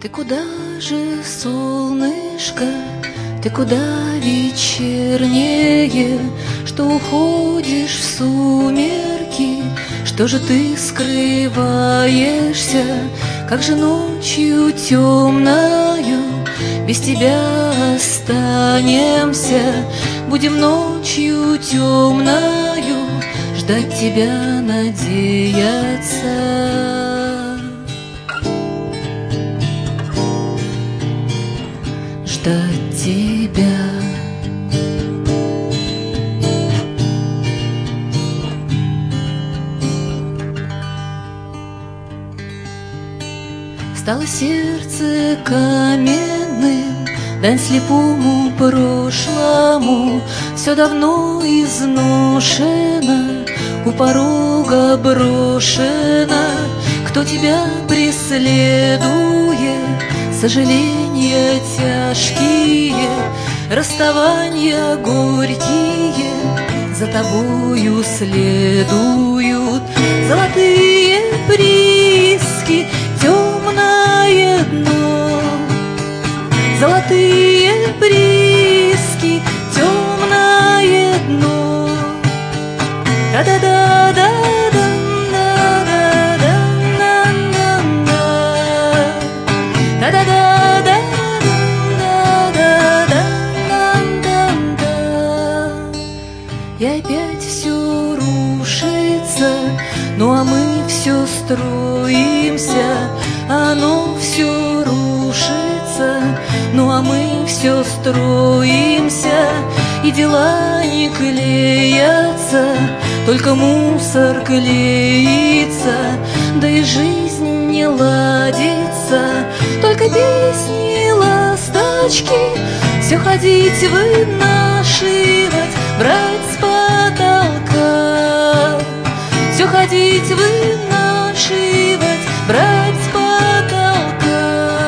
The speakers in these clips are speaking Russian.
Ты куда же, солнышко, ты куда вечернее, что уходишь в сумерки? Что же ты скрываешься, как же ночью темною без тебя останемся? Будем ночью темною ждать тебя, надеяться. Ждать тебя. Стало сердце каменным, дань слепому прошлому, все давно изношено, у порога брошено. Кто тебя преследует, сожаления тяжкие, расставания горькие за тобою следуют. Золотые прииски, темное дно, золотые прииски, темное дно. Да-да-да-да. И опять все рушится, ну а мы все строимся. Оно все рушится, ну а мы все строимся. И дела не клеятся, только мусор клеится. Да и жизнь не ладится, только песни, ласточки. Все ходить, вынашивать, брать с потолка. Все ходить, вынашивать, брать с потолка.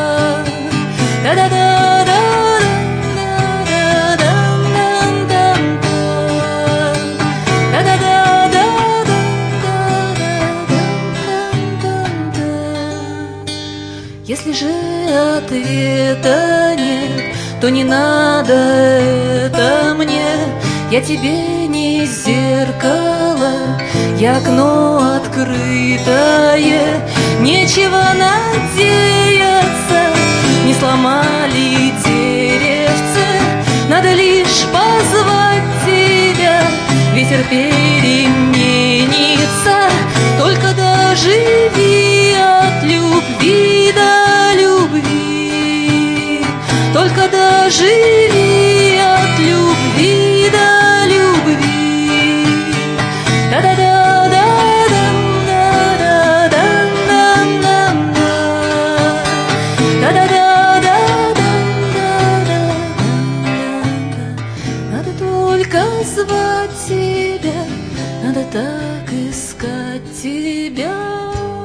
Если же ответа нет, то не надо это мне. Я тебе не зеркало, я окно открытое. Нечего надеяться, не сломали деревце. Надо лишь позвать тебя, ветер переменится. Только доживи от любви до любви, только доживи от любви до любви. Надо только звать тебя, надо так искать тебя.